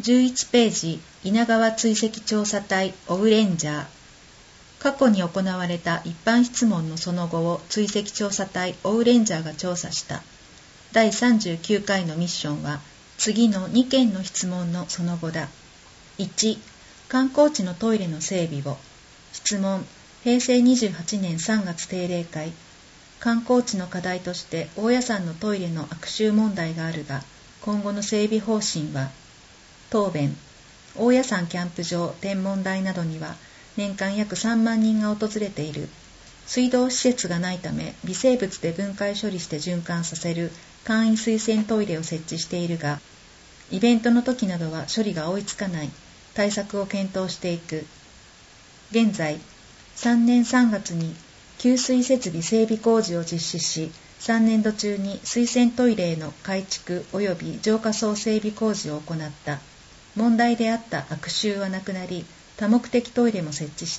11ページ、稲川追跡調査隊オウレンジャー。過去に行われた一般質問のその後を追跡調査隊オウレンジャーが調査した。第39回のミッションは、次の2件の質問のその後だ。1、観光地のトイレの整備を。質問、平成28年3月定例会。観光地の課題として大谷山のトイレの悪臭問題があるが、今後の整備方針は。答弁、大谷山キャンプ場、天文台などには年間約3万人が訪れている。水道施設がないため微生物で分解処理して循環させる簡易水洗トイレを設置しているが、イベントの時などは処理が追いつかない。対策を検討していく。現在、3年3月に給水設備整備工事を実施し、3年度中に水洗トイレへの改築及び浄化槽整備工事を行った。問題であった悪臭はなくなり、多目的トイレも設置した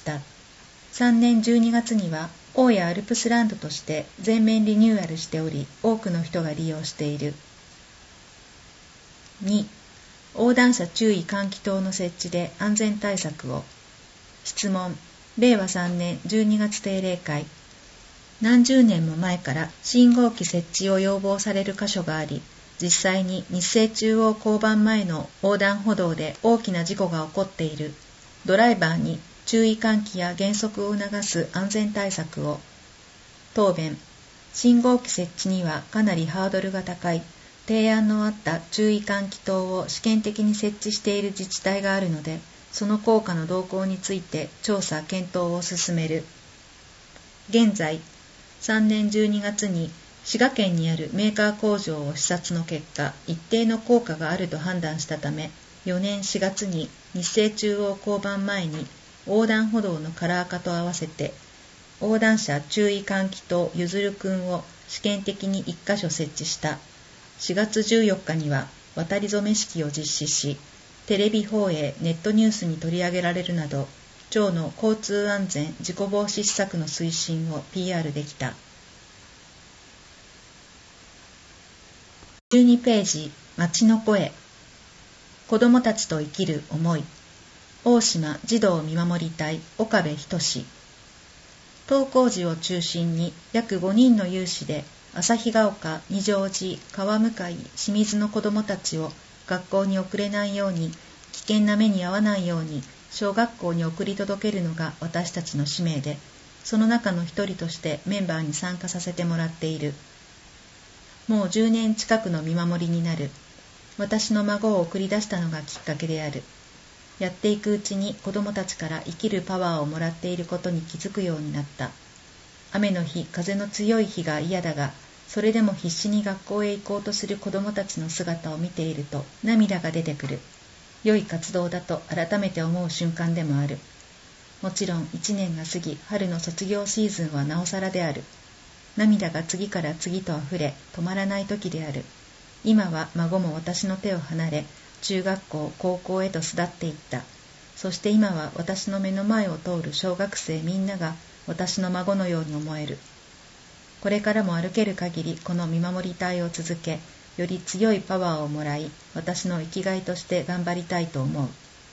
。3年12月には、大谷アルプスランドとして全面リニューアルしており、多くの人が利用している。2、横断者注意喚起灯の設置で安全対策を。質問、令和3年12月定例会。何十年も前から信号機設置を要望される箇所があり、実際に日生中央交番前の横断歩道で大きな事故が起こっている。ドライバーに注意喚起や減速を促す安全対策を。答弁、信号機設置にはかなりハードルが高い。提案のあった注意喚起灯を試験的に設置している自治体があるので、その効果の動向について調査・検討を進める。現在、3年12月に滋賀県にあるメーカー工場を視察の結果、一定の効果があると判断したため、4年4月に日生中央交番前に横断歩道のカラー化と合わせて、横断者注意喚起灯ゆずるくんを試験的に1カ所設置した。4月14日には渡り初め式を実施し、テレビ放映、ネットニュースに取り上げられるなど、町の交通安全・事故防止施策の推進を PR できた。12ページ、町の声。子どもたちと生きる思い。大島児童見守り隊岡部仁。登校時を中心に約5人の有志で、旭ヶ丘、二条寺、川向、清水の子どもたちを学校に送れないように、危険な目に遭わないように、小学校に送り届けるのが私たちの使命で、その中の一人としてメンバーに参加させてもらっている。もう10年近くの見守りになる。私の孫を送り出したのがきっかけである。やっていくうちに子どもたちから生きるパワーをもらっていることに気づくようになった。雨の日、風の強い日が嫌だが、それでも必死に学校へ行こうとする子どもたちの姿を見ていると涙が出てくる。良い活動だと改めて思う瞬間でもある。もちろん1年が過ぎ、春の卒業シーズンはなおさらである。涙が次から次とあふれ、止まらない時である。今は孫も私の手を離れ、中学校、高校へと巣立っていった。そして今は私の目の前を通る小学生みんなが私の孫のように思える。これからも歩ける限りこの見守り隊を続け、より強いパワーをもらい、私の生きがいとして頑張りたいと思う。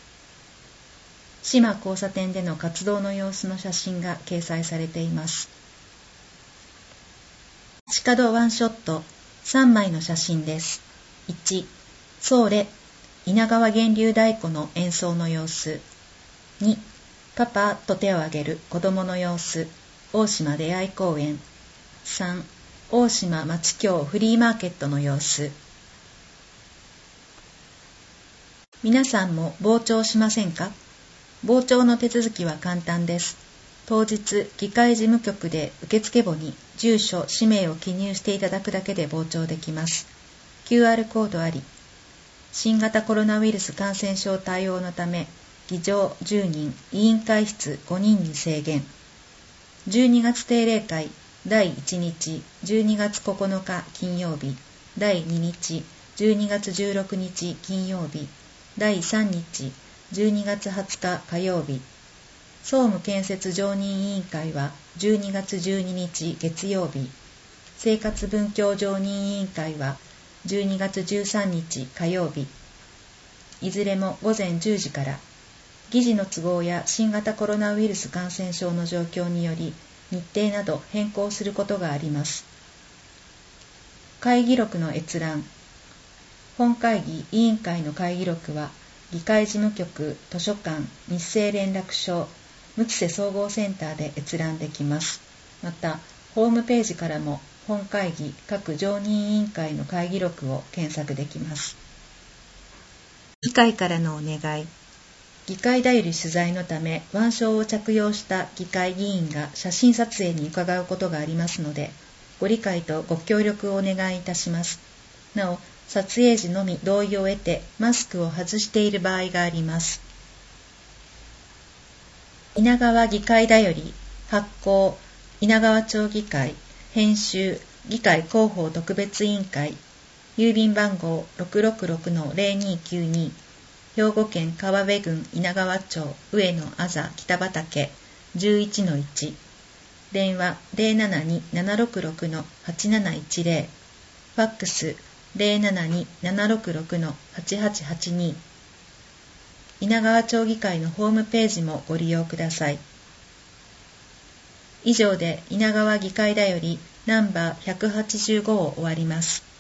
島交差点での活動の様子の写真が掲載されています。地下道ワンショット、3枚の写真です。1、ソーレ、稲川源流太鼓の演奏の様子。2、パパと手を挙げる子供の様子、大島出会い公園。3、大島町京フリーマーケットの様子。皆さんも傍聴しませんか？傍聴の手続きは簡単です。当日、議会事務局で受付簿に住所、氏名を記入していただくだけで傍聴できます。QR コードあり。新型コロナウイルス感染症対応のため、議場10人、委員会室5人に制限。12月定例会第1日、12月9日金曜日、第2日、12月16日金曜日、第3日、12月20日火曜日。総務建設常任委員会は12月12日月曜日。生活文教常任委員会は12月13日火曜日。 いずれも午前10時から、議事の都合や新型コロナウイルス感染症の状況により日程など変更することがあります。会議録の閲覧。本会議委員会の会議録は、議会事務局、図書館、日生連絡所、六瀬総合センターで閲覧できます。また、ホームページからも本会議各常任委員会の会議録を検索できます。議会からのお願い。議会だより取材のため腕章を着用した議会議員が写真撮影に伺うことがありますので、ご理解とご協力をお願いいたします。なお、撮影時のみ同意を得てマスクを外している場合があります。稲川議会だより発行、稲川町議会編集議会広報特別委員会、郵便番号 666-0292、兵庫県川辺郡稲川町上野あざ北畑 11-1、電話 072-766-8710、ファックス 072-766-8882、稲川町議会のホームページもご利用ください。以上で稲川議会だよりナンバー185を終わります。